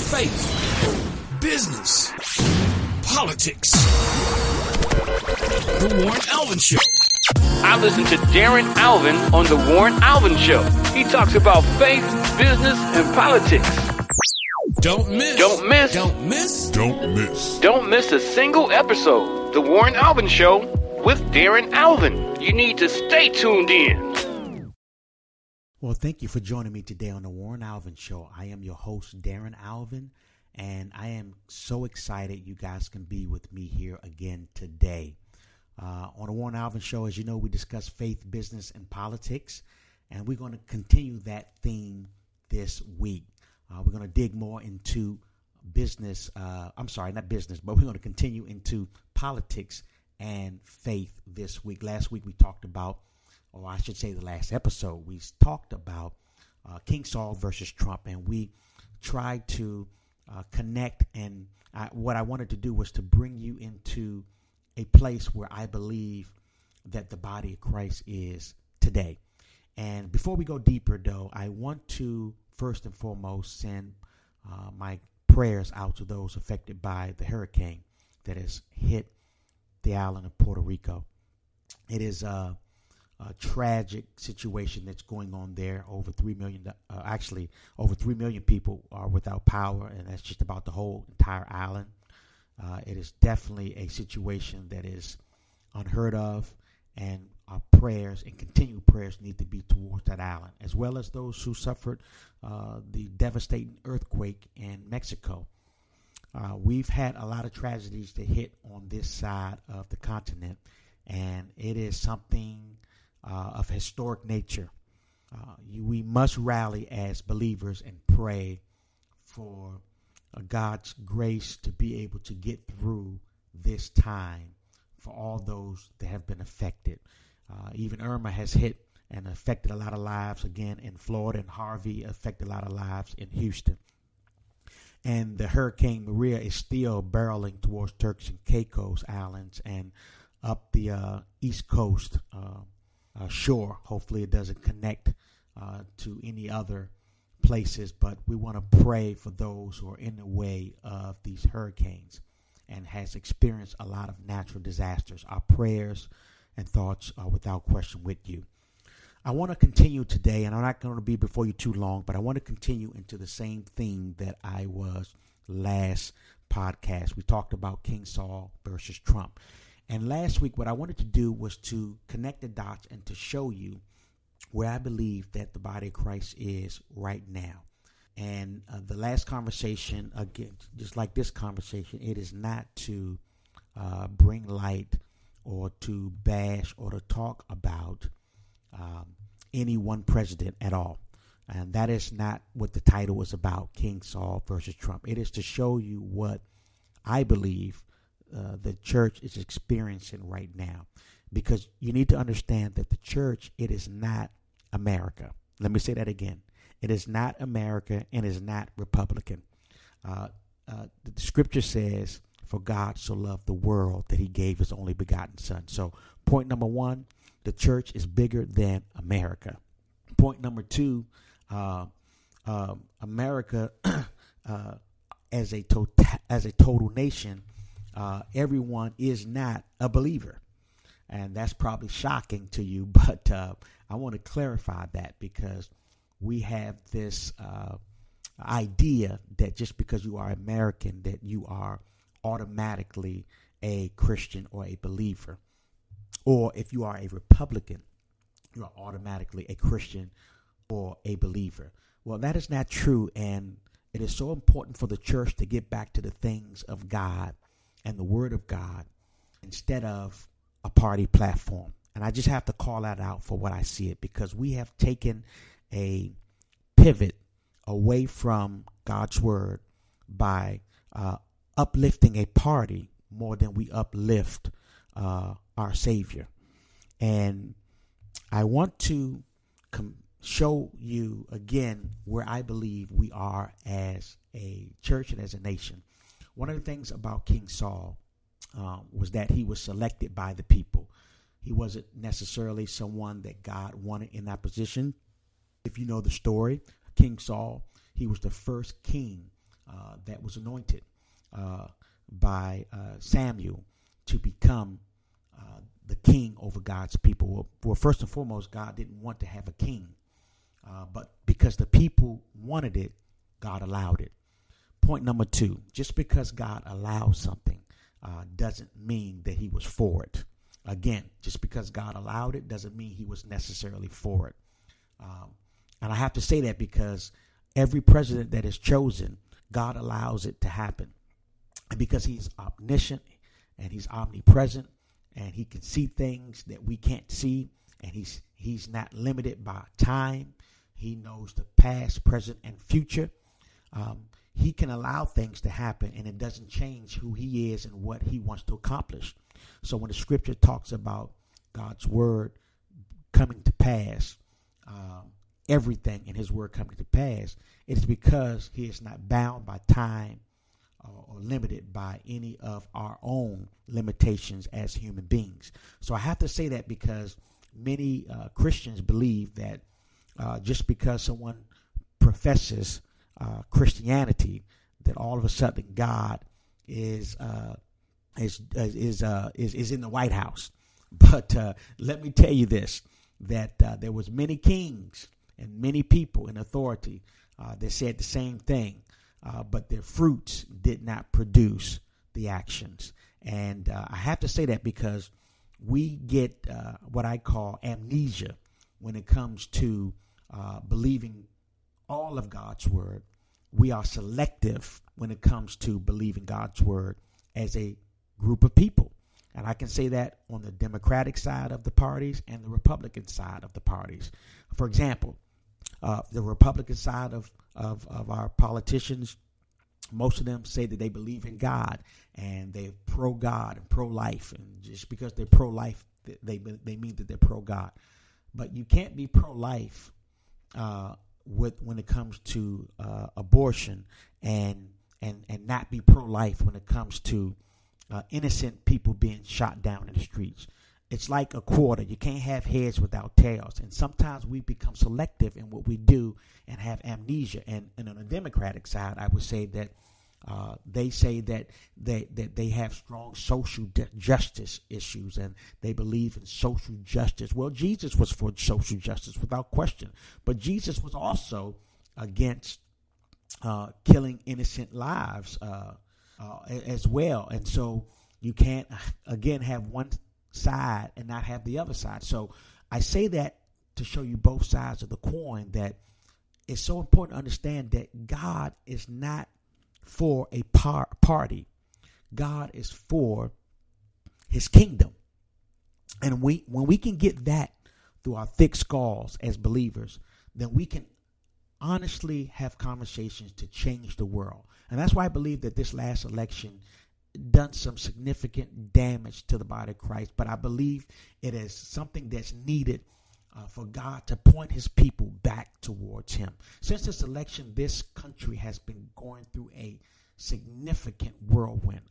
faith, business, politics. The Warren Alvin Show. I listen to Darren Alvin on The Warren Alvin Show. He talks about faith, business, and politics. Don't miss. Don't miss. Don't miss. Don't miss. Don't miss a single episode. The Warren Alvin Show with Darren Alvin. You need to stay tuned in. Well, thank you for joining me today on The Warren Alvin Show. I am your host, Darren Alvin, and I am so excited you guys can be with me here again today. On The Warren Alvin Show, as you know, we discuss faith, business, and politics, and we're going to continue that theme this week. We're going to dig more into business. Not business, but we're going to continue into politics and faith this week. Last week we talked about, or I should say the last episode, we talked about King Saul versus Trump, and we tried to connect, and what I wanted to do was to bring you into a place where I believe that the body of Christ is today. And before we go deeper, though, I want to first and foremost send my prayers out to those affected by the hurricane that has hit the island of Puerto Rico. It is a tragic situation that's going on there. Over 3 million people are without power, and that's just about the whole entire island. It is definitely a situation that is unheard of, and our prayers and continued prayers need to be towards that island, as well as those who suffered the devastating earthquake in Mexico. We've had a lot of tragedies that hit on this side of the continent, and it is something of historic nature. We must rally as believers and pray for God's grace to be able to get through this time for all those that have been affected. Even Irma has hit and affected a lot of lives again in Florida, and Harvey affected a lot of lives in Houston. And the Hurricane Maria is still barreling towards Turks and Caicos Islands and up the East Coast shore. Hopefully it doesn't connect to any other places, but we want to pray for those who are in the way of these hurricanes and has experienced a lot of natural disasters. Our prayers and thoughts are without question with you. I want to continue today, and I'm not going to be before you too long, but I want to continue into the same theme that I was last podcast. We talked about King Saul versus Trump. And last week, what I wanted to do was to connect the dots and to show you where I believe that the body of Christ is right now. And the last conversation, again, just like this conversation, it is not to bring light or to bash or to talk about any one president at all. And that is not what the title is about, King Saul versus Trump. It is to show you what I believe the church is experiencing right now. Because you need to understand that the church, it is not America. Let me say that again. It is not America and is not Republican. The scripture says, for God so loved the world that he gave his only begotten son. So point number one, the church is bigger than America. Point number two, America as a total nation, everyone is not a believer. And that's probably shocking to you, but I want to clarify that because we have this idea that just because you are American, that you are automatically a Christian or a believer. Or if you are a Republican, you are automatically a Christian or a believer. Well, that is not true, and it is so important for the church to get back to the things of God and the Word of God instead of a party platform. And I just have to call that out for what I see it, because we have taken a pivot away from God's Word by uplifting a party more than we uplift our Savior. And I want to show you again where I believe we are as a church and as a nation. One of the things about King Saul was that he was selected by the people. He wasn't necessarily someone that God wanted in that position. If you know the story, King Saul, he was the first king that was anointed by Samuel to become the king over God's people. Well, first and foremost, God didn't want to have a king, but because the people wanted it, God allowed it. Point number 2, just because God allows something doesn't mean that he was for it. Again, just because God allowed it doesn't mean he was necessarily for it. And I have to say that because every president that is chosen, God allows it to happen. And because he's omniscient and he's omnipresent and he can see things that we can't see, and he's not limited by time. He knows the past, present, and future. He can allow things to happen, and it doesn't change who he is and what he wants to accomplish. So when the scripture talks about God's word coming to pass, everything in his word coming to pass, it is because he is not bound by time or limited by any of our own limitations as human beings. So I have to say that because many Christians believe that just because someone professes Christianity, that all of a sudden God is in the White House. But let me tell you this, that there was many kings and many people in authority that said the same thing, but their fruits did not produce the actions. And I have to say that because we get what I call amnesia when it comes to believing all of God's word. We are selective when it comes to believing God's word as a group of people. And I can say that on the Democratic side of the parties and the Republican side of the parties. For example, the Republican side of our politicians, most of them say that they believe in God and they're pro-God and pro-life. And just because they're pro-life, they mean that they're pro-God. But you can't be pro-life when it comes to abortion and not be pro-life when it comes to innocent people being shot down in the streets. It's like a quarter. You can't have heads without tails. And sometimes we become selective in what we do and have amnesia. And on the Democratic side, I would say that they say that they have strong social justice issues and they believe in social justice. Well, Jesus was for social justice without question. But Jesus was also against killing innocent lives as well. And so you can't, again, have one side and not have the other side. So I say that to show you both sides of the coin, that it's so important to understand that God is not for a party. God is for his kingdom. And when we can get that through our thick skulls as believers, then we can honestly have conversations to change the world. And that's why I believe that this last election done some significant damage to the body of Christ. But I believe it is something that's needed for God to point his people back towards him. Since this election, this country has been going through a significant whirlwind,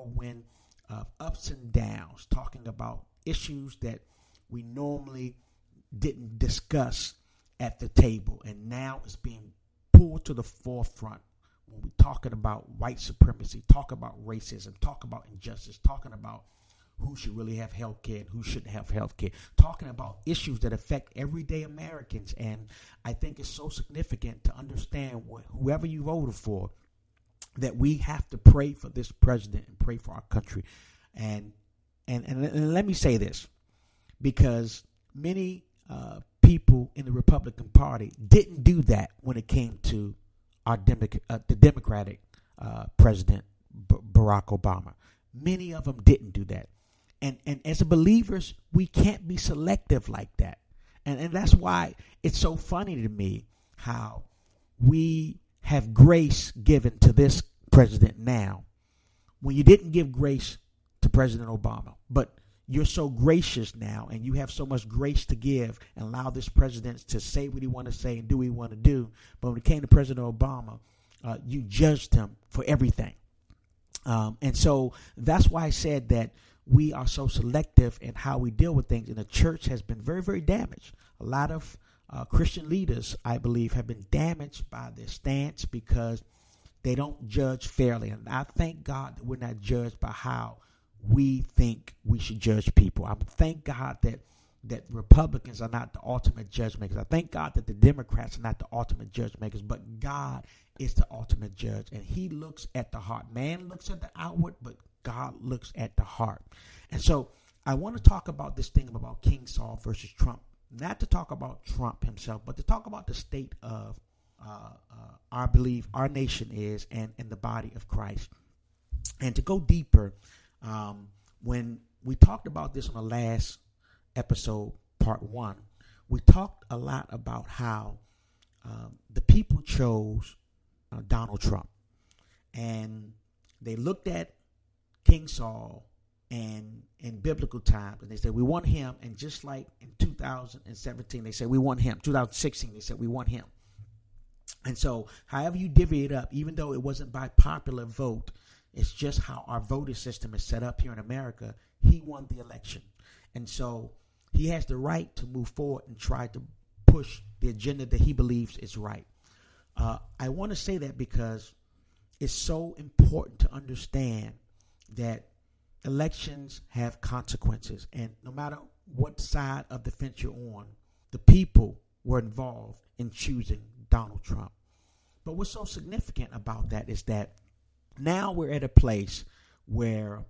of ups and downs, talking about issues that we normally didn't discuss at the table. And now it's being pulled to the forefront. When we're talking about white supremacy, talk about racism, talk about injustice, talking about who should really have health care and who shouldn't have health care, talking about issues that affect everyday Americans. And I think it's so significant to understand whoever you voted for, that we have to pray for this president and pray for our country. And let me say this, because many people in the Republican Party didn't do that when it came to our the Democratic President Barack Obama. Many of them didn't do that. And as believers, we can't be selective like that. And that's why it's so funny to me how we have grace given to this president now when you didn't give grace to President Obama. But you're so gracious now and you have so much grace to give and allow this president to say what he want to say and do what he want to do. But when it came to President Obama, you judged him for everything. And so that's why I said that we are so selective in how we deal with things. And the church has been very, very damaged. A lot of Christian leaders, I believe, have been damaged by their stance because they don't judge fairly. And I thank God that we're not judged by how we think we should judge people. I thank God that Republicans are not the ultimate judge makers. I thank God that the Democrats are not the ultimate judge makers, but God is the ultimate judge, and he looks at the heart. Man looks at the outward, but God looks at the heart. And so I want to talk about this thing about King Saul versus Trump, not to talk about Trump himself, but to talk about the state of our belief, our nation is, and the body of Christ. And to go deeper, when we talked about this on the last episode, part 1, we talked a lot about how the people chose Donald Trump, and they looked at King Saul and in biblical times, and they said we want him. And just like in 2017, they said we want him. 2016, they said we want him. And so, however you divvy it up, even though it wasn't by popular vote, it's just how our voting system is set up here in America. He won the election, and so he has the right to move forward and try to push the agenda that he believes is right. I want to say that because it's so important to understand that elections have consequences, and no matter what side of the fence you're on, the people were involved in choosing Donald Trump. But what's so significant about that is that now we're at a place where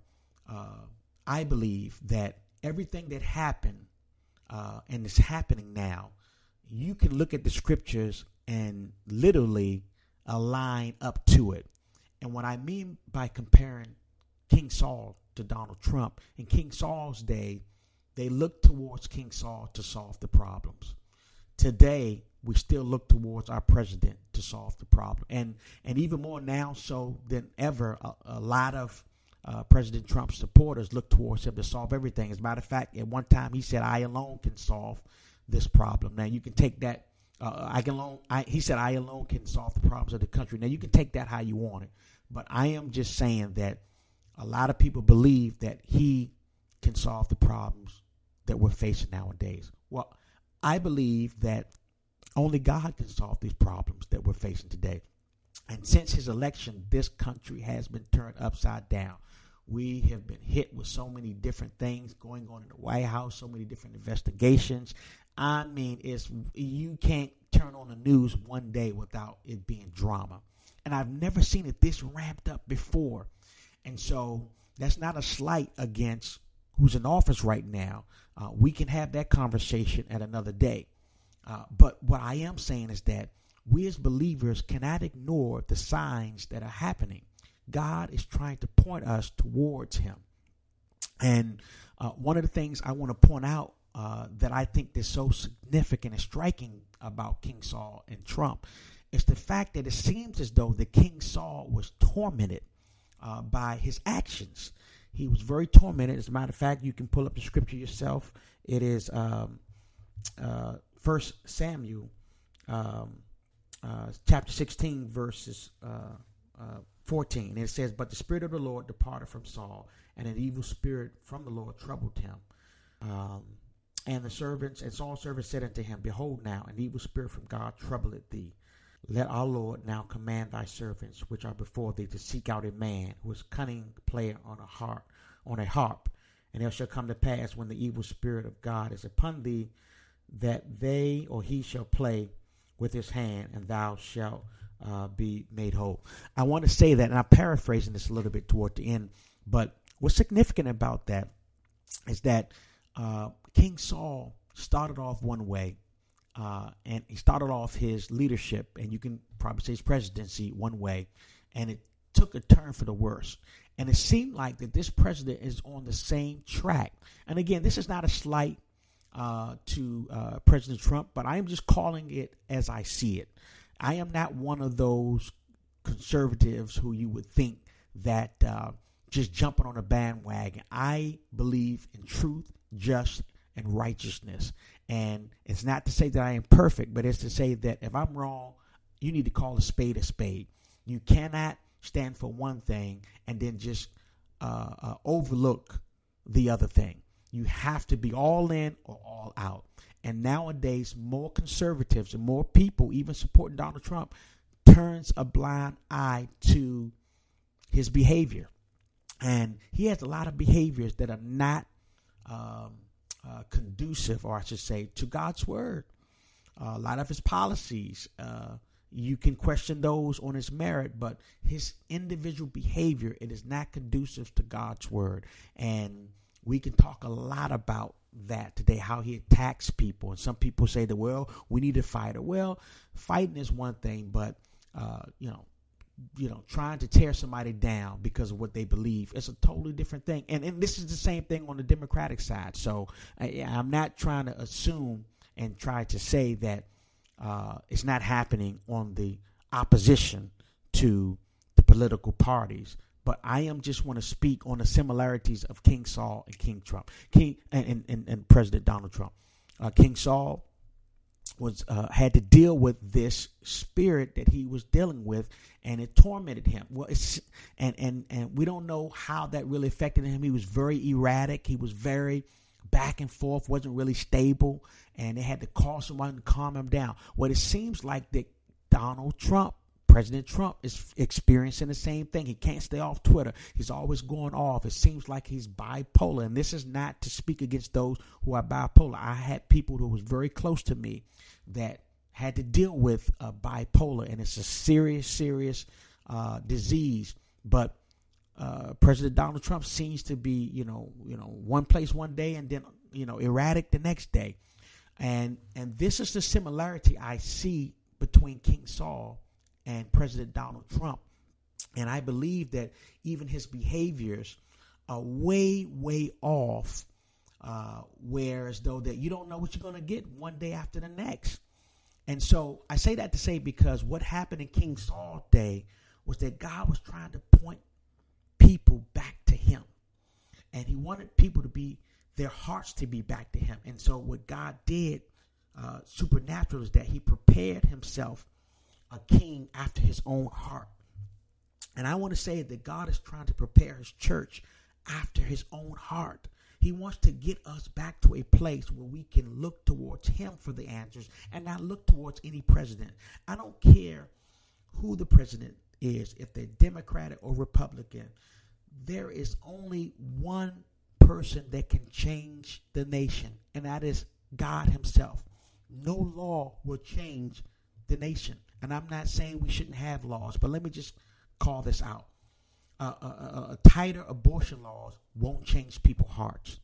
I believe that everything that happened and is happening now, you can look at the scriptures and literally align up to it. And what I mean by comparing King Saul to Donald Trump, in King Saul's day, they looked towards King Saul to solve the problems. Today, we still look towards our president to solve the problem. And even more now so than ever, a lot of President Trump's supporters look towards him to solve everything. As a matter of fact, at one time he said, I alone can solve this problem. Now, you can take that. He said, I alone can solve the problems of the country. Now, you can take that how you want it. But I am just saying that a lot of people believe that he can solve the problems that we're facing nowadays. Well, I believe that only God can solve these problems that we're facing today. And since his election, this country has been turned upside down. We have been hit with so many different things going on in the White House, so many different investigations. I mean, you can't turn on the news one day without it being drama. And I've never seen it this ramped up before. And so that's not a slight against who's in office right now. We can have that conversation at another day. But what I am saying is that we as believers cannot ignore the signs that are happening. God is trying to point us towards him. And one of the things I want to point out that I think is so significant and striking about King Saul and Trump is the fact that it seems as though the King Saul was tormented by his actions. He was very tormented. As a matter of fact, you can pull up the scripture yourself. It is 1 Samuel chapter 16, verses 14. And it says, but the Spirit of the Lord departed from Saul, and an evil spirit from the Lord troubled him. And Saul's servants said unto him, behold now, an evil spirit from God troubleth thee. Let our Lord now command thy servants which are before thee to seek out a man who is cunning player on a harp. And it shall come to pass when the evil spirit of God is upon thee, that they or he shall play with his hand, and thou shalt be made whole. I want to say that, and I'm paraphrasing this a little bit toward the end, but what's significant about that is that King Saul started off one way, and he started off his leadership, and you can probably say his presidency, one way, and it took a turn for the worse. And it seemed like that this president is on the same track. And again, this is not a slight to President Trump, but I am just calling it as I see it. I am not one of those conservatives who you would think that just jumping on a bandwagon. I believe in truth, justice, and righteousness. And it's not to say that I am perfect, but it's to say that if I'm wrong, you need to call a spade a spade. You cannot stand for one thing and then just overlook the other thing. You have to be all in or all out. And nowadays, more conservatives and more people, even supporting Donald Trump, turns a blind eye to his behavior. And he has a lot of behaviors that are not conducive, or I should say, to God's word. A lot of his policies, you can question those on his merit, but his individual behavior, it is not conducive to God's word. And we can talk a lot about that today, how he attacks people. And some people say that, well, we need a fighter. Well, fighting is one thing, but trying to tear somebody down because of what they believe is a totally different thing. And this is the same thing on the Democratic side. So I'm not trying to assume and try to say that it's not happening on the opposition to the political parties. But I am just want to speak on the similarities of King Saul and King Trump, and President Donald Trump. King Saul was had to deal with this spirit that he was dealing with, and it tormented him. Well, and we don't know how that really affected him. He was very erratic. He was very back and forth, wasn't really stable, and they had to call someone to calm him down. Well, it seems like that President Trump is experiencing the same thing. He can't stay off Twitter. He's always going off. It seems like he's bipolar. And this is not to speak against those who are bipolar. I had people who was very close to me that had to deal with bipolar, and it's a serious disease. But President Donald Trump seems to be, one place one day and then, erratic the next day. And this is the similarity I see between King Saul and President Donald Trump. And I believe that even his behaviors are way, way off, whereas though that you don't know what you're going to get one day after the next. And so I say that to say, because what happened in King Saul's day was that God was trying to point people back to him. And he wanted people to be, their hearts to be back to him. And so what God did supernatural is that he prepared himself a king after his own heart. And I want to say that God is trying to prepare his church after his own heart. He wants to get us back to a place where we can look towards him for the answers and not look towards any president. I don't care who the president is, if they're Democratic or Republican. There is only one person that can change the nation, and that is God himself. No law will change the nation. And I'm not saying we shouldn't have laws, but let me just call this out. Tighter abortion laws won't change people's hearts.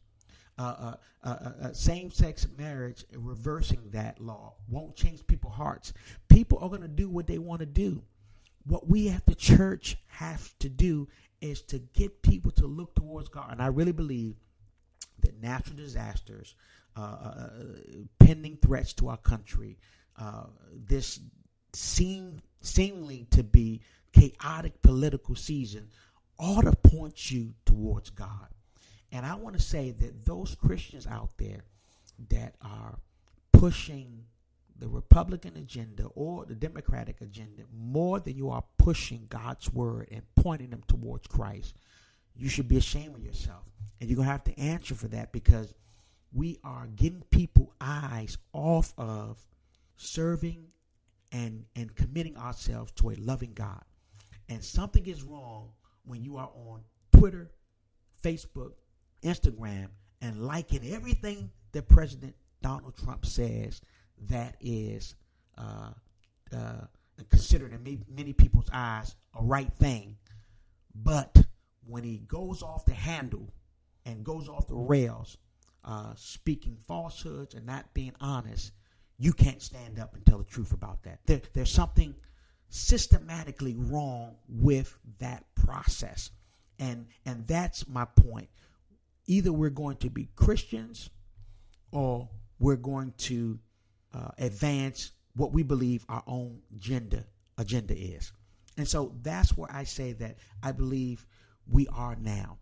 Same-sex marriage, reversing that law, won't change people's hearts. People are going to do what they want to do. What we at the church have to do is to get people to look towards God. And I really believe that natural disasters, pending threats to our country, this seemingly to be chaotic political season ought to point you towards God. And I want to say that those Christians out there that are pushing the Republican agenda or the Democratic agenda more than you are pushing God's word and pointing them towards Christ, you should be ashamed of yourself. And you're going to have to answer for that, because we are getting people eyes off of serving and committing ourselves to a loving God. And something is wrong when you are on Twitter, Facebook, Instagram, and liking everything that President Donald Trump says that is considered in many people's eyes a right thing. But when he goes off the handle and goes off the rails, speaking falsehoods and not being honest, you can't stand up and tell the truth about that. There's something systematically wrong with that process. And that's my point. Either we're going to be Christians or we're going to advance what we believe our own agenda is. And so that's where I say that I believe we are now.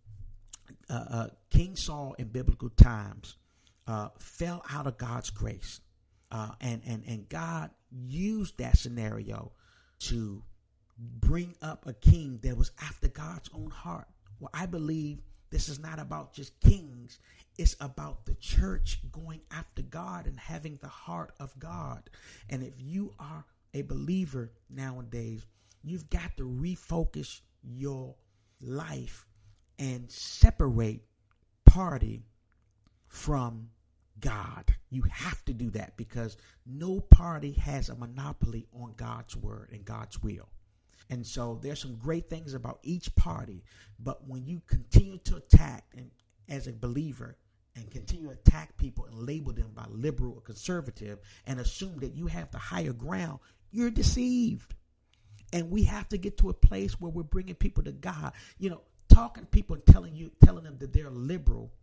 King Saul in biblical times fell out of God's grace. And God used that scenario to bring up a king that was after God's own heart. Well, I believe this is not about just kings. It's about the church going after God and having the heart of God. And if you are a believer nowadays, you've got to refocus your life and separate party from God. You have to do that because no party has a monopoly on God's word and God's will. And so there's some great things about each party, but when you continue to attack and as a believer and continue to attack people and label them by liberal or conservative and assume that you have the higher ground, you're deceived. And we have to get to a place where we're bringing people to God. You know, talking to people and telling them that they're liberal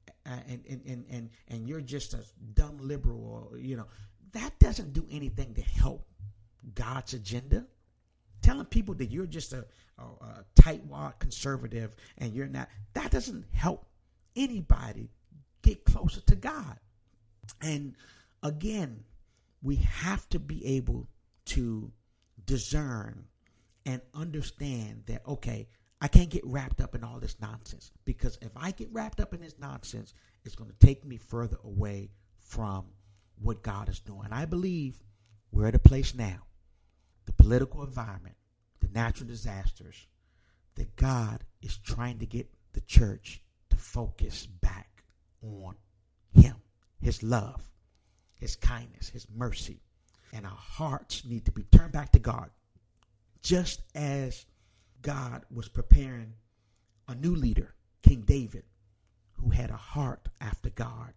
and you're just a dumb liberal, or, you know, that doesn't do anything to help God's agenda. Telling people that you're just a tightwad conservative and you're not, that doesn't help anybody get closer to God. And again, we have to be able to discern and understand that, okay, I can't get wrapped up in all this nonsense, because if I get wrapped up in this nonsense, it's going to take me further away from what God is doing. And I believe we're at a place now, the political environment, the natural disasters, that God is trying to get the church to focus back on Him, His love, His kindness, His mercy. And our hearts need to be turned back to God. Just as God was preparing a new leader, King David, who had a heart after God,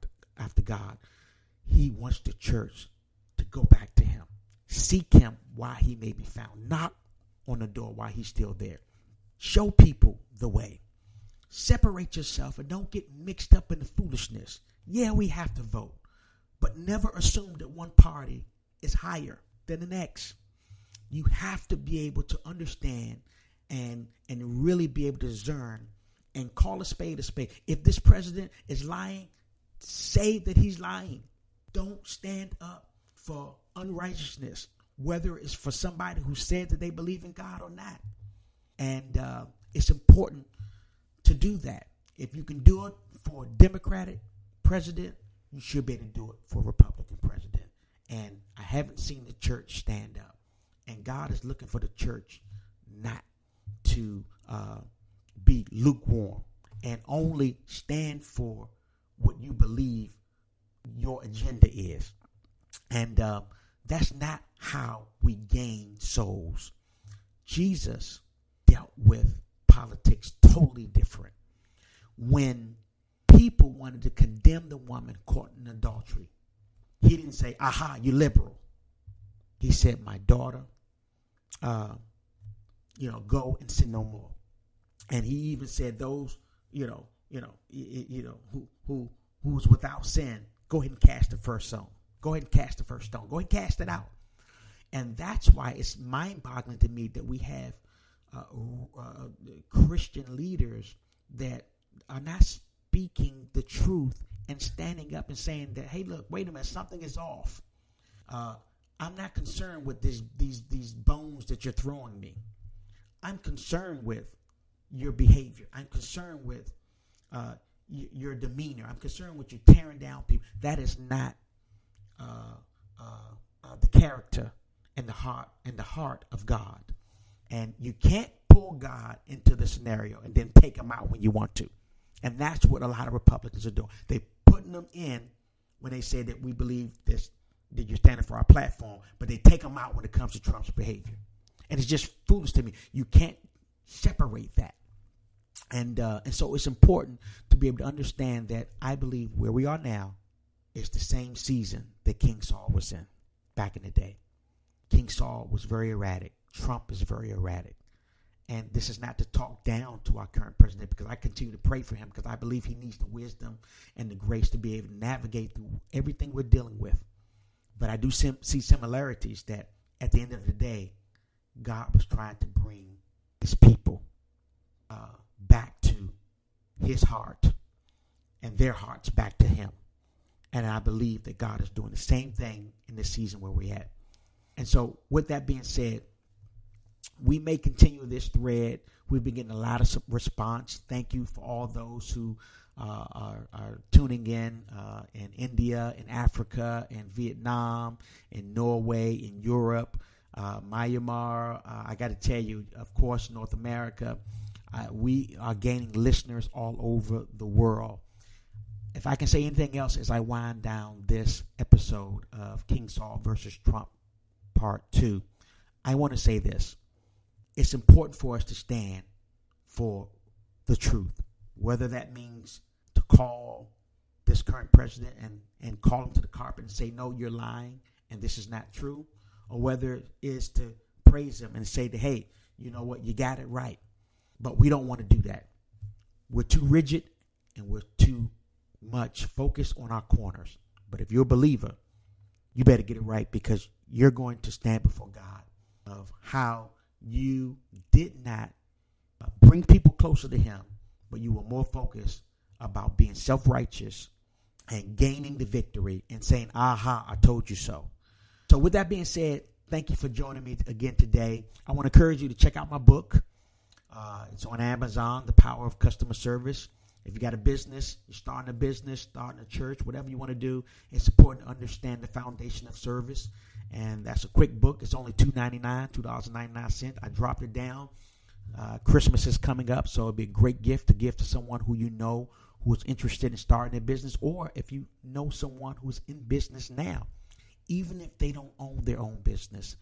He wants the church to go back to Him. Seek Him while He may be found. Knock on the door while He's still there. Show people the way. Separate yourself and don't get mixed up in the foolishness. Yeah, we have to vote, but never assume that one party is higher than the next. You have to be able to understand and really be able to discern and call a spade a spade. If this president is lying, say that he's lying. Don't stand up for unrighteousness, whether it's for somebody who said that they believe in God or not. And it's important to do that. If you can do it for a Democratic president, you should be able to do it for a Republican president. And I haven't seen the church stand up. And God is looking for the church not to be lukewarm and only stand for what you believe your agenda is. And that's not how we gain souls. Jesus dealt with politics totally different. When people wanted to condemn the woman caught in adultery, He didn't say, aha, you liberal. He said, my daughter, go and sin no more. And He even said those, who's without sin, go ahead and cast the first stone. Go ahead and cast the first stone. Go ahead and cast it out. And that's why it's mind-boggling to me that we have Christian leaders that are not speaking the truth and standing up and saying that, hey, look, wait a minute, something is off. I'm not concerned with these bones that you're throwing me. I'm concerned with your behavior. I'm concerned with your demeanor. I'm concerned with you tearing down people. That is not the character and the heart of God. And you can't pull God into the scenario and then take Him out when you want to. And that's what a lot of Republicans are doing. They're putting them in when they say that we believe this, that you're standing for our platform, but they take them out when it comes to Trump's behavior. And it's just foolish to me. You can't separate that. And so it's important to be able to understand that I believe where we are now is the same season that King Saul was in back in the day. King Saul was very erratic. Trump is very erratic. And this is not to talk down to our current president, because I continue to pray for him, because I believe he needs the wisdom and the grace to be able to navigate through everything we're dealing with. But I do see similarities that at the end of the day, God was trying to bring His people back to His heart and their hearts back to Him. And I believe that God is doing the same thing in this season where we're at. And so with that being said, we may continue this thread. We've been getting a lot of response. Thank you for all those who are tuning in India, in Africa, in Vietnam, in Norway, in Europe. Myanmar, I got to tell you, of course, North America, we are gaining listeners all over the world. If I can say anything else as I wind down this episode of King Saul versus Trump Part 2, I want to say this. It's important for us to stand for the truth, whether that means to call this current president and call him to the carpet and say, no, you're lying and this is not true, or whether it is to praise him and say, hey, you know what, you got it right. But we don't want to do that. We're too rigid and we're too much focused on our corners. But if you're a believer, you better get it right, because you're going to stand before God of how you did not bring people closer to him, but you were more focused about being self-righteous and gaining the victory and saying, aha, I told you so. So with that being said, thank you for joining me again today. I want to encourage you to check out my book. It's on Amazon, The Power of Customer Service. If you got a business, you're starting a business, starting a church, whatever you want to do, it's important to understand the foundation of service. And that's a quick book. It's only $2.99. I dropped it down. Christmas is coming up, so it'd be a great gift to give to someone who you know who is interested in starting a business, or if you know someone who's in business now, even if they don't own their own business,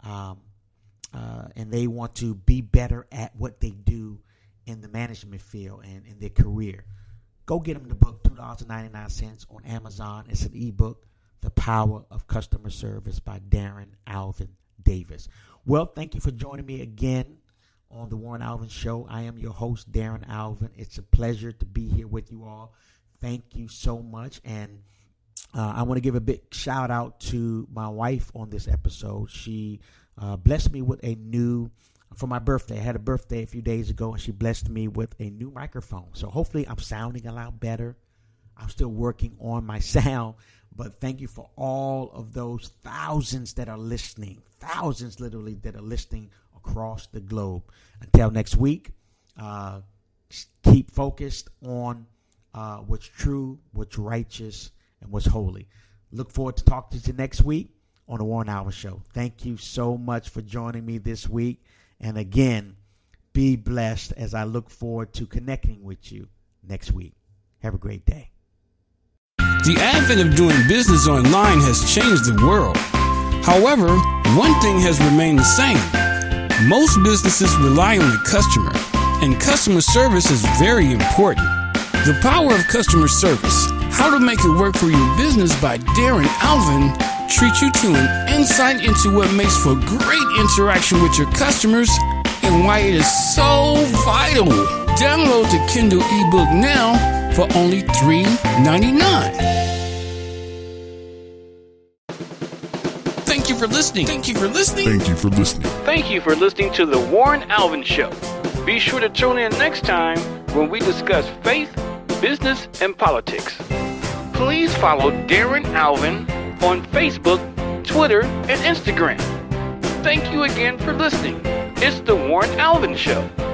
and they want to be better at what they do in the management field and in their career. Go get them the book, $2.99 on Amazon. It's an ebook, The Power of Customer Service by Darren Alvin Davis. Well, thank you for joining me again on the Warren Alvin Show. I am your host, Darren Alvin. It's a pleasure to be here with you all. Thank you so much. And I want to give a big shout out to my wife on this episode. She blessed me with for my birthday. I had a birthday a few days ago, and she blessed me with a new microphone. So hopefully I'm sounding a lot better. I'm still working on my sound, but thank you for all of those thousands that are listening, thousands literally that are listening across the globe. Until next week, keep focused on what's true, what's righteous, and what's holy. Look forward to talking to you next week on the Warren Alvin Show. Thank you so much for joining me this week. And again, be blessed as I look forward to connecting with you next week. Have a great day. The advent of doing business online has changed the world. However, one thing has remained the same. Most businesses rely on the customer, and customer service is very important. The Power of Customer Service, How to Make It Work for Your Business by Darren Alvin, treats you to an insight into what makes for great interaction with your customers and why it is so vital. Download the Kindle ebook now for only $3.99. Thank you for listening. Thank you for listening to The Warren Alvin Show. Be sure to tune in next time when we discuss faith, business, and politics. Please follow Darren Alvin on Facebook, Twitter, and Instagram. Thank you again for listening. It's The Warren Alvin Show.